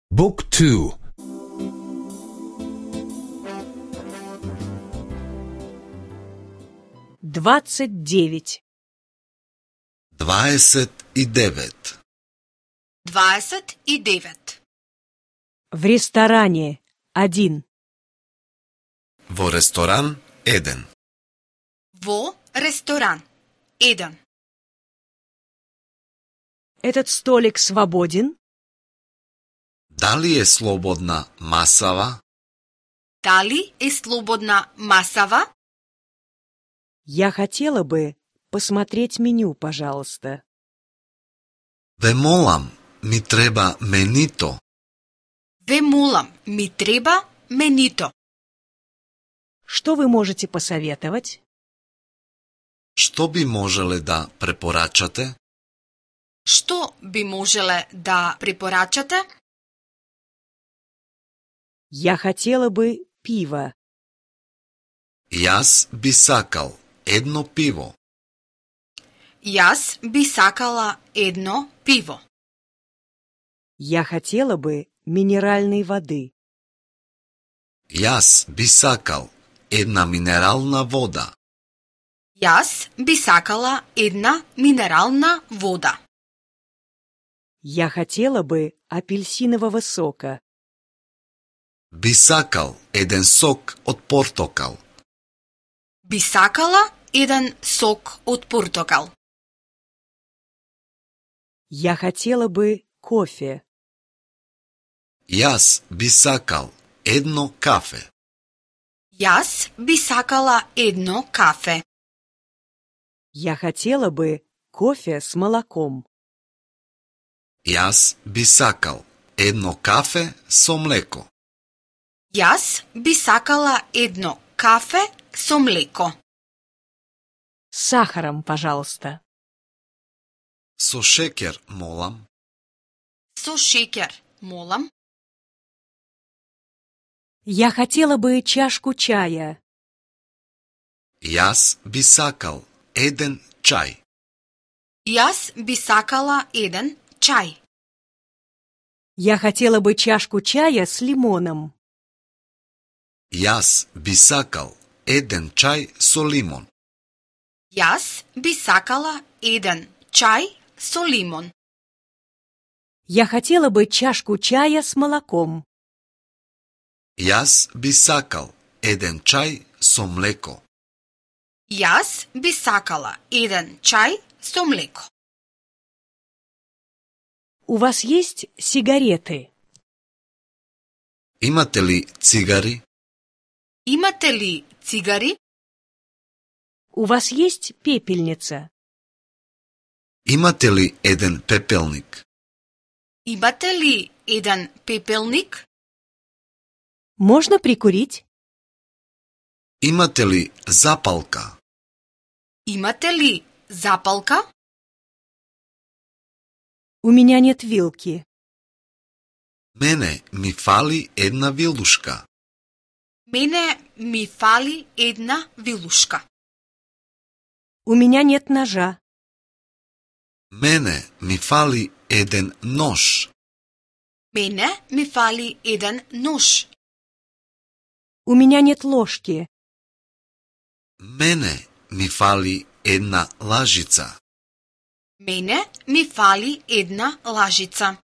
Book 2. 29. 29. 29. В ресторане 1. Во ресторан 1. Во ресторан 1. Этот столик свободен? Дали е слободна масава? Дали е слободна масава? Я хотела бы посмотреть меню, пожалуйста. Ве молам, ми треба менито. Ве молам, ми треба менито. Что вы можете посоветовать? Што би можеле да препорачате? Што би можеле да препорачате? Я хотела бы пиво. Јас би сакал едно пиво. Јас би сакала едно пиво. Я хотела бы минеральной воды. Јас би сакал една минерална вода. Јас би сакала една минерална вода. Я хотела бы апельсинового сока. Би сакал еден сок од портокал. Би сакала еден сок од портокал. Я хотела бы кофе. Јас би сакал едно кафе. Јас би сакала едно кафе. Я хотела бы кофе с молоком. Јас би сакал едно кафе со млеко. Јас би сакала едно кафе со млеко. С сахаром, пожалуйста. Со шекер, молам. Со шекер, молам. Я хотела бы чашку чая. Јас би сакал еден чај. Јас би сакала еден чај. Я хотела бы чашку чая с лимоном. Јас би сакал еден чај со лимон. Јас би сакала еден чај со лимон. Я хотела бы чашку чая с молоком. Јас би сакал еден чај со млеко. Јас би сакала еден чај со млеко. У вас есть сигареты? Имате ли цигари? Имате ли цигари? У вас есть пепельница? Имате ли еден пепелник? Имате ли еден пепелник? Можно прикурить? Имате ли запалка? Имате ли запалка? У меня нет вилки. Мене ми фали една вилушка. Мене ми фали една вилушка. У меня нет ножа. Мене ми фали еден нож. Мене ми фали еден нож. У меня нет ложки. Мене ми фали една лажица. Мене ми фали една лажица.